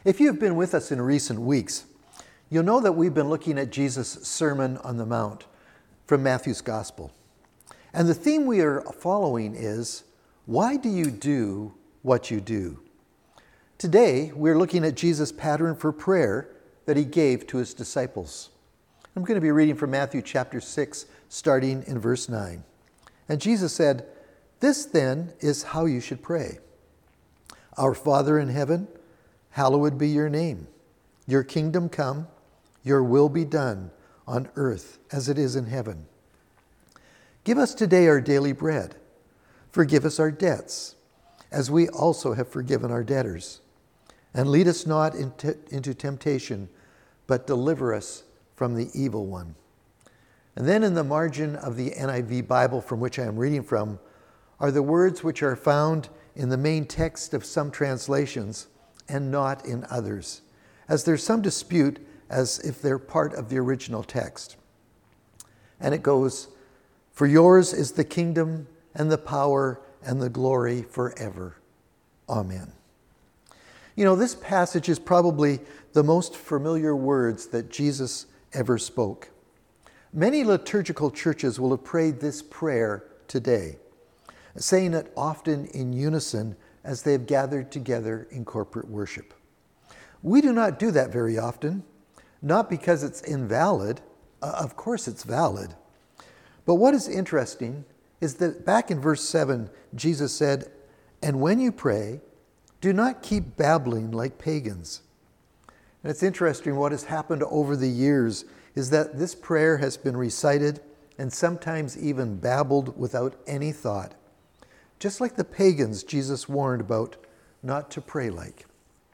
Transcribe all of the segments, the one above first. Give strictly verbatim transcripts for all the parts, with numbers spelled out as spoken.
If you've been with us in recent weeks, you'll know that we've been looking at Jesus' Sermon on the Mount from Matthew's Gospel. And the theme we are following is, why do you do what you do? Today, we're looking at Jesus' pattern for prayer that he gave to his disciples. I'm going to be reading from Matthew chapter six, starting in verse nine. And Jesus said, "This then is how you should pray. Our Father in heaven, hallowed be your name. Your kingdom come, your will be done on earth as it is in heaven. Give us today our daily bread. Forgive us our debts, as we also have forgiven our debtors. And lead us not into, into temptation, but deliver us from the evil one." And then in the margin of the N I V Bible from which I am reading from are the words which are found in the main text of some translations and not in others, as there's some dispute as if they're part of the original text. And it goes, "For yours is the kingdom and the power and the glory forever. Amen." You know, this passage is probably the most familiar words that Jesus ever spoke. Many liturgical churches will have prayed this prayer today, saying it often in unison as they have gathered together in corporate worship. We do not do that very often, not because it's invalid. Uh, of course it's valid. But what is interesting is that back in verse seven, Jesus said, "And when you pray, do not keep babbling like pagans." And it's interesting what has happened over the years is that this prayer has been recited and sometimes even babbled without any thought. Just like the pagans Jesus warned about not to pray like.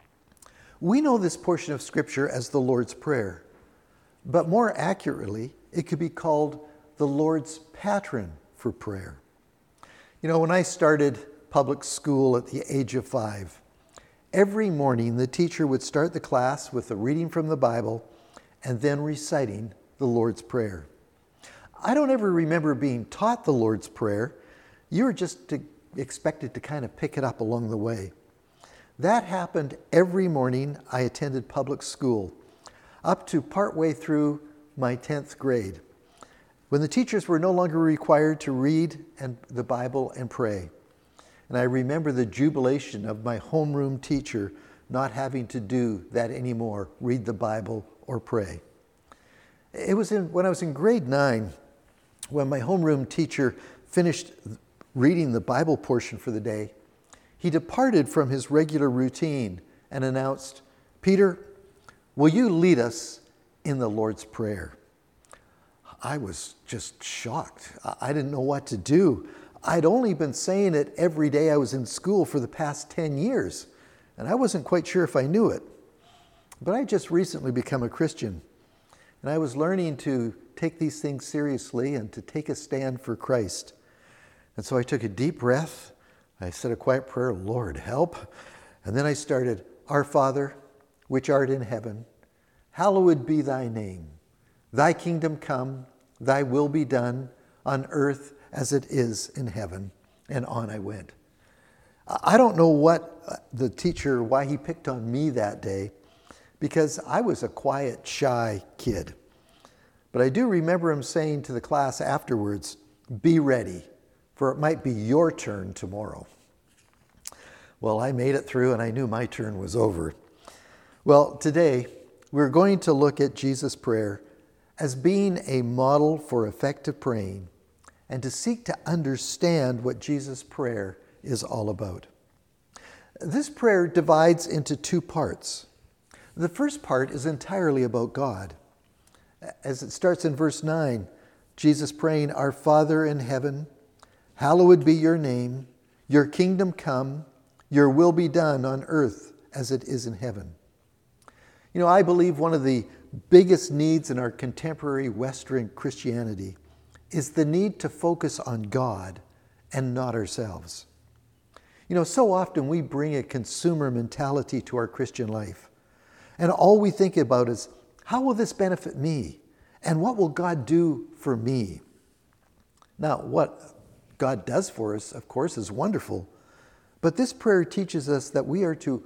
We know this portion of Scripture as the Lord's Prayer, but more accurately, it could be called the Lord's pattern for prayer. You know, when I started public school at the age of five, every morning the teacher would start the class with a reading from the Bible and then reciting the Lord's Prayer. I don't ever remember being taught the Lord's Prayer. You were just to, expected to kind of pick it up along the way. That happened every morning I attended public school, up to partway through my tenth grade, when the teachers were no longer required to read and the Bible and pray. And I remember the jubilation of my homeroom teacher not having to do that anymore, read the Bible or pray. It was in, when I was in grade nine, when my homeroom teacher finished reading the Bible portion for the day, he departed from his regular routine and announced, "Peter, will you lead us in the Lord's Prayer?" I was just shocked. I didn't know what to do. I'd only been saying it every day I was in school for the past ten years, and I wasn't quite sure if I knew it. But I just recently become a Christian, and I was learning to take these things seriously and to take a stand for Christ. And so I took a deep breath. I said a quiet prayer, "Lord, help." And then I started, "Our Father, which art in heaven, hallowed be thy name. Thy kingdom come, thy will be done on earth as it is in heaven." And on I went. I don't know what the teacher, why he picked on me that day, because I was a quiet, shy kid. But I do remember him saying to the class afterwards, "Be ready, for it might be your turn tomorrow." Well, I made it through and I knew my turn was over. Well, today we're going to look at Jesus' prayer as being a model for effective praying and to seek to understand what Jesus' prayer is all about. This prayer divides into two parts. The first part is entirely about God. As it starts in verse nine, Jesus praying, "Our Father in heaven, hallowed be your name. Your kingdom come. Your will be done on earth as it is in heaven." You know, I believe one of the biggest needs in our contemporary Western Christianity is the need to focus on God and not ourselves. You know, so often we bring a consumer mentality to our Christian life. And all we think about is, how will this benefit me? And what will God do for me? Now, what God does for us, of course, is wonderful. But this prayer teaches us that we are to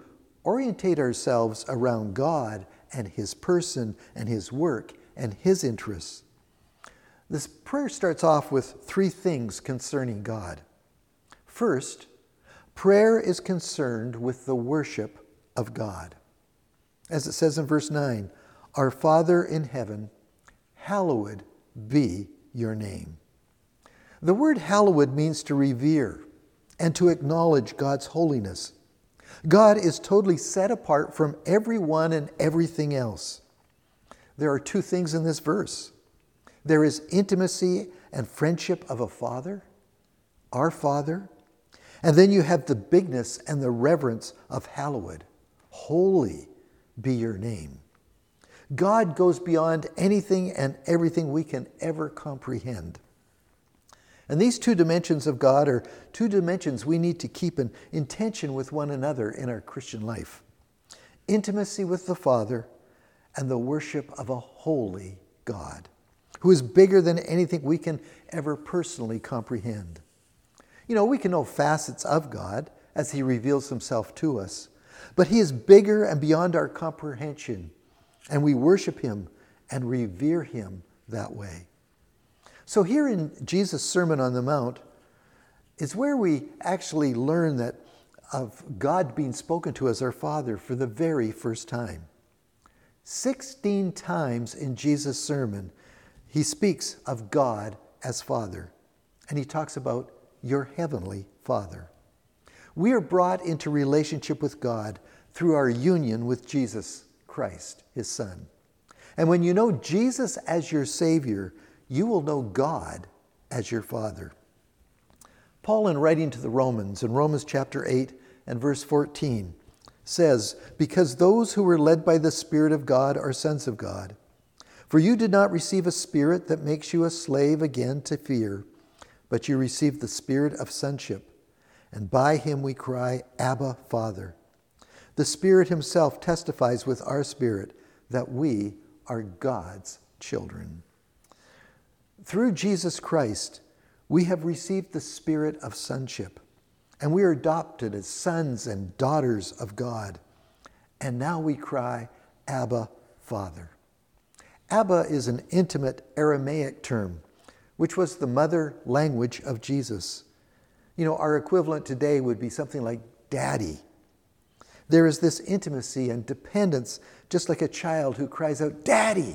orientate ourselves around God and His person and His work and His interests. This prayer starts off with three things concerning God. First, prayer is concerned with the worship of God. As it says in verse nine, "Our Father in heaven, hallowed be your name." The word hallowed means to revere and to acknowledge God's holiness. God is totally set apart from everyone and everything else. There are two things in this verse. There is intimacy and friendship of a Father, our Father, and then you have the bigness and the reverence of hallowed. Holy be your name. God goes beyond anything and everything we can ever comprehend. And these two dimensions of God are two dimensions we need to keep in, in tension with one another in our Christian life. Intimacy with the Father and the worship of a holy God, who is bigger than anything we can ever personally comprehend. You know, we can know facets of God as He reveals Himself to us, but He is bigger and beyond our comprehension, and we worship Him and revere Him that way. So here in Jesus' Sermon on the Mount is where we actually learn that of God being spoken to as our Father for the very first time. Sixteen times in Jesus' sermon, He speaks of God as Father, and He talks about your heavenly Father. We are brought into relationship with God through our union with Jesus Christ, His Son. And when you know Jesus as your Savior, you will know God as your Father. Paul, in writing to the Romans, in Romans chapter eight and verse fourteen, says, "Because those who were led by the Spirit of God are sons of God. For you did not receive a spirit that makes you a slave again to fear, but you received the Spirit of sonship, and by Him we cry, Abba, Father. The Spirit Himself testifies with our spirit that we are God's children." Through Jesus Christ, we have received the spirit of sonship, and we are adopted as sons and daughters of God. And now we cry, Abba, Father. Abba is an intimate Aramaic term, which was the mother language of Jesus. You know, our equivalent today would be something like daddy. There is this intimacy and dependence, just like a child who cries out, "Daddy!"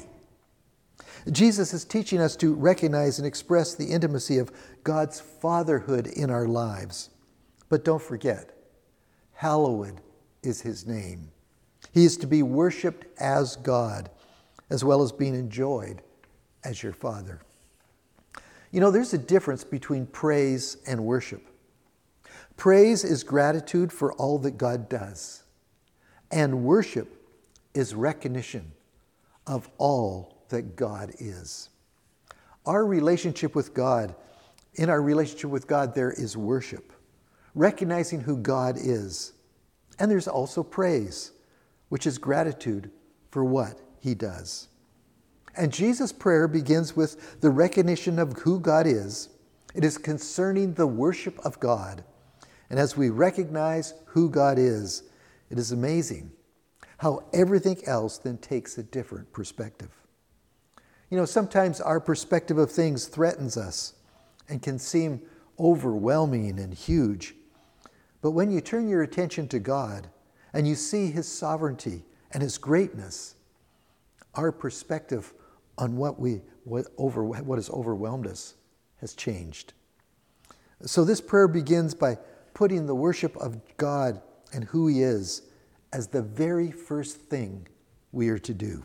Jesus is teaching us to recognize and express the intimacy of God's fatherhood in our lives. But don't forget, hallowed is His name. He is to be worshiped as God, as well as being enjoyed as your Father. You know, there's a difference between praise and worship. Praise is gratitude for all that God does, and worship is recognition of all that God is. Our relationship with God, in our relationship with God, there is worship, recognizing who God is. And there's also praise, which is gratitude for what He does. And Jesus' prayer begins with the recognition of who God is. It is concerning the worship of God. And as we recognize who God is, it is amazing how everything else then takes a different perspective. You know, sometimes our perspective of things threatens us and can seem overwhelming and huge. But when you turn your attention to God and you see His sovereignty and His greatness, our perspective on what we what over what has overwhelmed us has changed. So this prayer begins by putting the worship of God and who He is as the very first thing we are to do.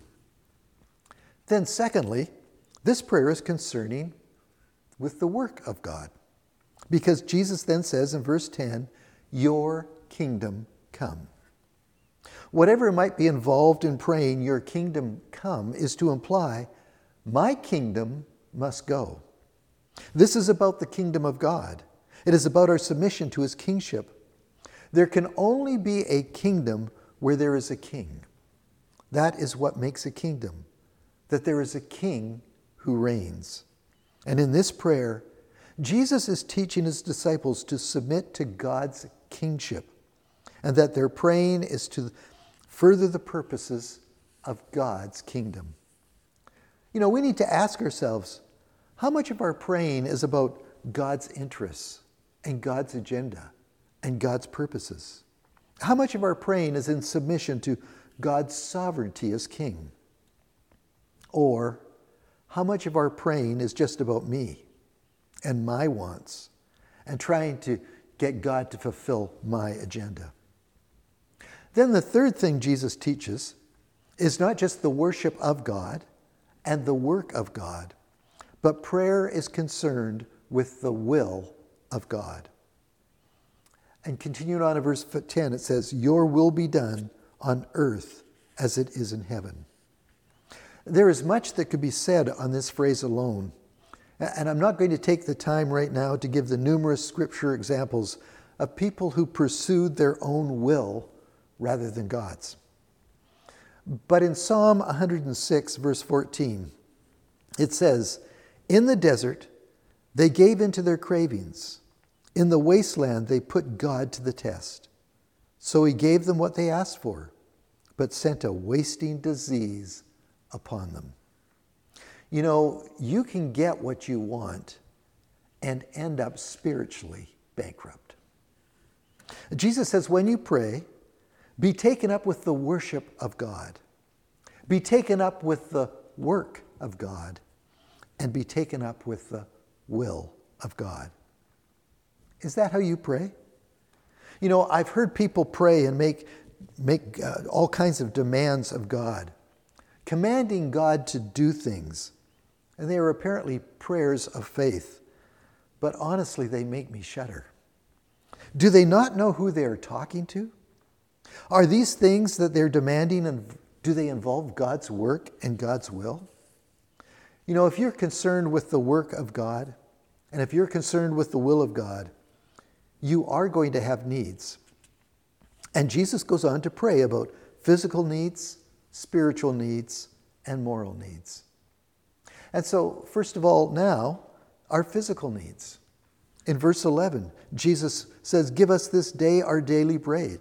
Then secondly, this prayer is concerning with the work of God. Because Jesus then says in verse ten, "Your kingdom come." Whatever might be involved in praying, "Your kingdom come," is to imply, my kingdom must go. This is about the kingdom of God. It is about our submission to His kingship. There can only be a kingdom where there is a king. That is what makes a kingdom, that there is a king who reigns. And in this prayer, Jesus is teaching His disciples to submit to God's kingship and that their praying is to further the purposes of God's kingdom. You know, we need to ask ourselves, how much of our praying is about God's interests and God's agenda and God's purposes? How much of our praying is in submission to God's sovereignty as king? Or how much of our praying is just about me and my wants and trying to get God to fulfill my agenda? Then the third thing Jesus teaches is not just the worship of God and the work of God, but prayer is concerned with the will of God. And continuing on in verse ten, it says, "Your will be done on earth as it is in heaven." There is much that could be said on this phrase alone, and I'm not going to take the time right now to give the numerous scripture examples of people who pursued their own will rather than God's. But in Psalm one hundred six, verse fourteen, it says, "In the desert they gave in to their cravings. In the wasteland they put God to the test. So he gave them what they asked for, but sent a wasting disease upon them." You know, you can get what you want and end up spiritually bankrupt. Jesus says, when you pray, be taken up with the worship of God. Be taken up with the work of God. And be taken up with the will of God. Is that how you pray? You know, I've heard people pray and make, make uh, all kinds of demands of God, commanding God to do things. And they are apparently prayers of faith. But honestly, they make me shudder. Do they not know who they are talking to? Are these things that they're demanding, and do they involve God's work and God's will? You know, if you're concerned with the work of God, and if you're concerned with the will of God, you are going to have needs. And Jesus goes on to pray about physical needs, spiritual needs, and moral needs. And so, first of all, now, our physical needs. In verse eleven, Jesus says, "Give us this day our daily bread.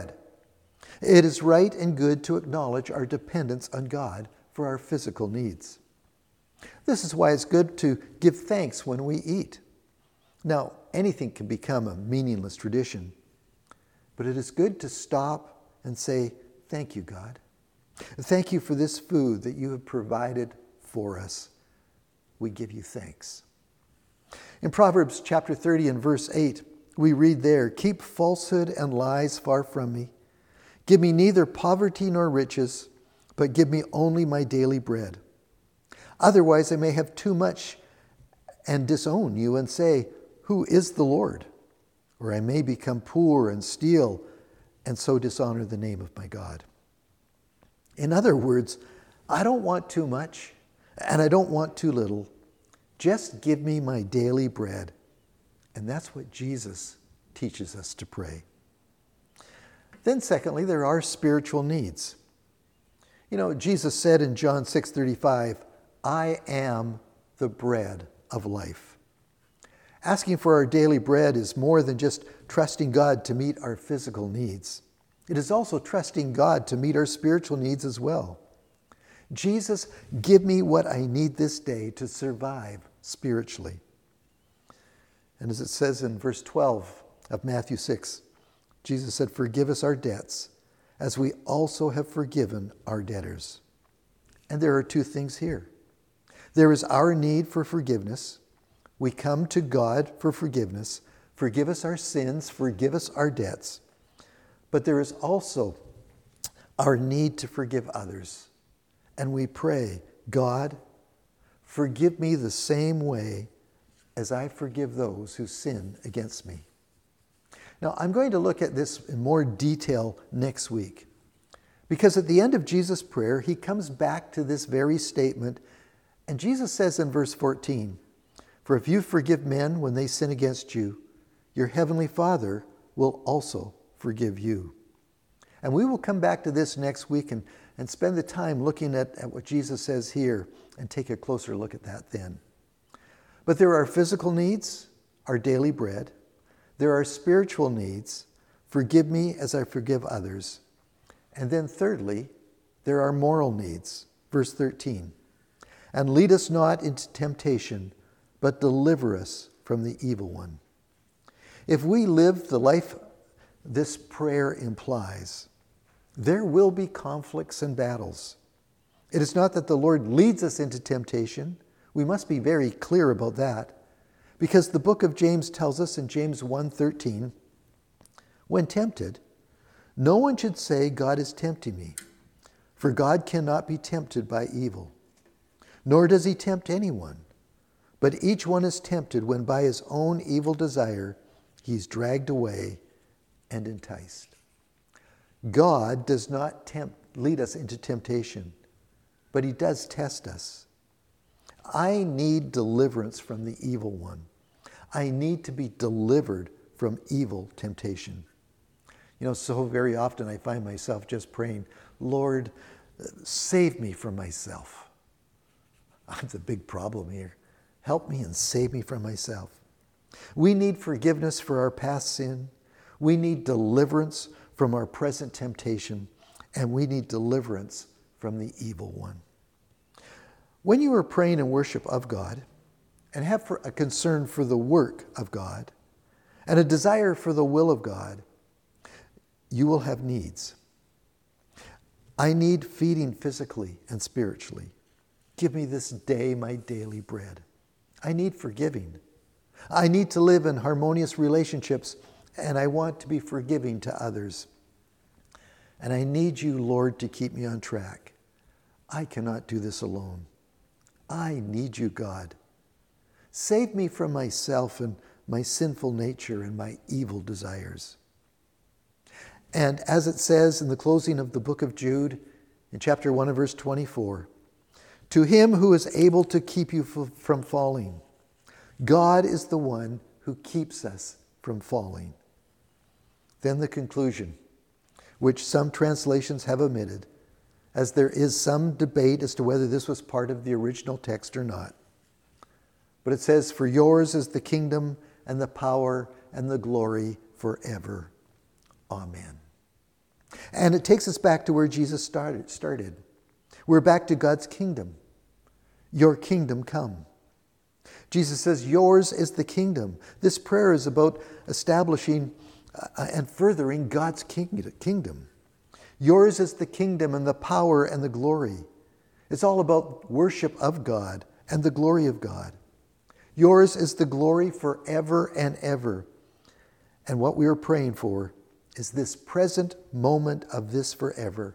It is right and good to acknowledge our dependence on God for our physical needs. This is why it's good to give thanks when we eat. Now, anything can become a meaningless tradition, but it is good to stop and say, thank you, God. Thank you for this food that you have provided for us. We give you thanks." In Proverbs chapter thirty and verse eight, we read there, "Keep falsehood and lies far from me. Give me neither poverty nor riches, but give me only my daily bread. Otherwise I may have too much and disown you and say, 'Who is the Lord?' Or I may become poor and steal and so dishonor the name of my God." In other words, I don't want too much and I don't want too little. Just give me my daily bread. And that's what Jesus teaches us to pray. Then secondly, there are spiritual needs. You know, Jesus said in John six thirty-five, "I am the bread of life." Asking for our daily bread is more than just trusting God to meet our physical needs. It is also trusting God to meet our spiritual needs as well. Jesus, give me what I need this day to survive spiritually. And as it says in verse twelve of Matthew six, Jesus said, "Forgive us our debts, as we also have forgiven our debtors." And there are two things here. There is our need for forgiveness. We come to God for forgiveness. Forgive us our sins, forgive us our debts. But there is also our need to forgive others. And we pray, "God, forgive me the same way as I forgive those who sin against me." Now, I'm going to look at this in more detail next week, because at the end of Jesus' prayer, he comes back to this very statement, and Jesus says in verse fourteen, "For if you forgive men when they sin against you, your heavenly Father will also forgive you." And we will come back to this next week and, and spend the time looking at, at what Jesus says here and take a closer look at that then. But there are physical needs, our daily bread. There are spiritual needs, Forgive me as I forgive others. And then thirdly, there are moral needs. Verse thirteen. And lead us not into temptation, but deliver us from the evil one. If we live the life this prayer implies, there will be conflicts and battles. It is not that the Lord leads us into temptation. We must be very clear about that, because the book of James tells us in James one thirteen, when tempted, no one should say, God is tempting me, for God cannot be tempted by evil, nor does he tempt anyone. But each one is tempted when by his own evil desire he is dragged away and enticed. God does not tempt, lead us into temptation, but he does test us. I need deliverance from the evil one. I need to be delivered from evil temptation. You know, so very often I find myself just praying, Lord, save me from myself. I'm the big problem here. Help me and save me from myself. We need forgiveness for our past sin. We need deliverance from our present temptation. And we need deliverance from the evil one. When you are praying in worship of God and have a concern for the work of God and a desire for the will of God, you will have needs. I need feeding physically and spiritually. Give me this day my daily bread. I need forgiving. I need to live in harmonious relationships, and I want to be forgiving to others. And I need you, Lord, to keep me on track. I cannot do this alone. I need you, God. Save me from myself and my sinful nature and my evil desires. And as it says in the closing of the book of Jude, in chapter one and verse twenty-four, to him who is able to keep you f- from falling, God is the one who keeps us from falling. Then the conclusion, which some translations have omitted, as there is some debate as to whether this was part of the original text or not. But it says, for yours is the kingdom and the power and the glory forever. Amen. And it takes us back to where Jesus started. started. We're back to God's kingdom. Your kingdom come. Jesus says, yours is the kingdom. This prayer is about establishing uh, and furthering God's kingdom. Yours is the kingdom and the power and the glory. It's all about worship of God and the glory of God. Yours is the glory forever and ever. And what we are praying for is this present moment of this forever,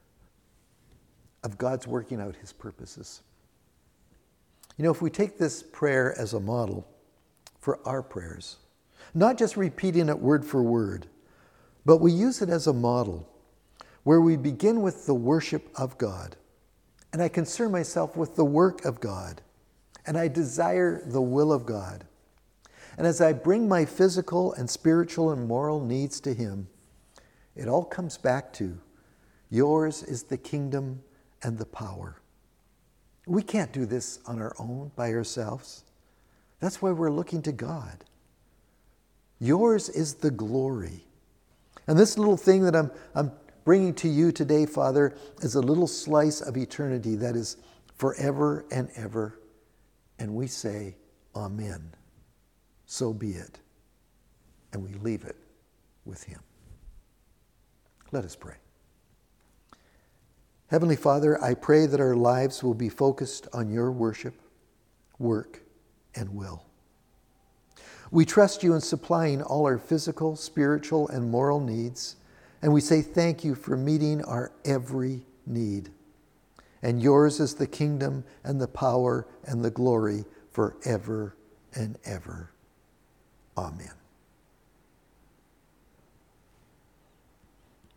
of God's working out his purposes. You know, if we take this prayer as a model for our prayers, not just repeating it word for word, but we use it as a model where we begin with the worship of God, and I concern myself with the work of God, and I desire the will of God. And as I bring my physical and spiritual and moral needs to him, it all comes back to, yours is the kingdom and the power. We can't do this on our own, by ourselves. That's why we're looking to God. Yours is the glory. And this little thing that I'm, I'm bringing to you today, Father, is a little slice of eternity that is forever and ever. And we say, Amen. So be it. And we leave it with him. Let us pray. Heavenly Father, I pray that our lives will be focused on your worship, work, and will. We trust you in supplying all our physical, spiritual, and moral needs, and we say thank you for meeting our every need. And yours is the kingdom and the power and the glory forever and ever. Amen.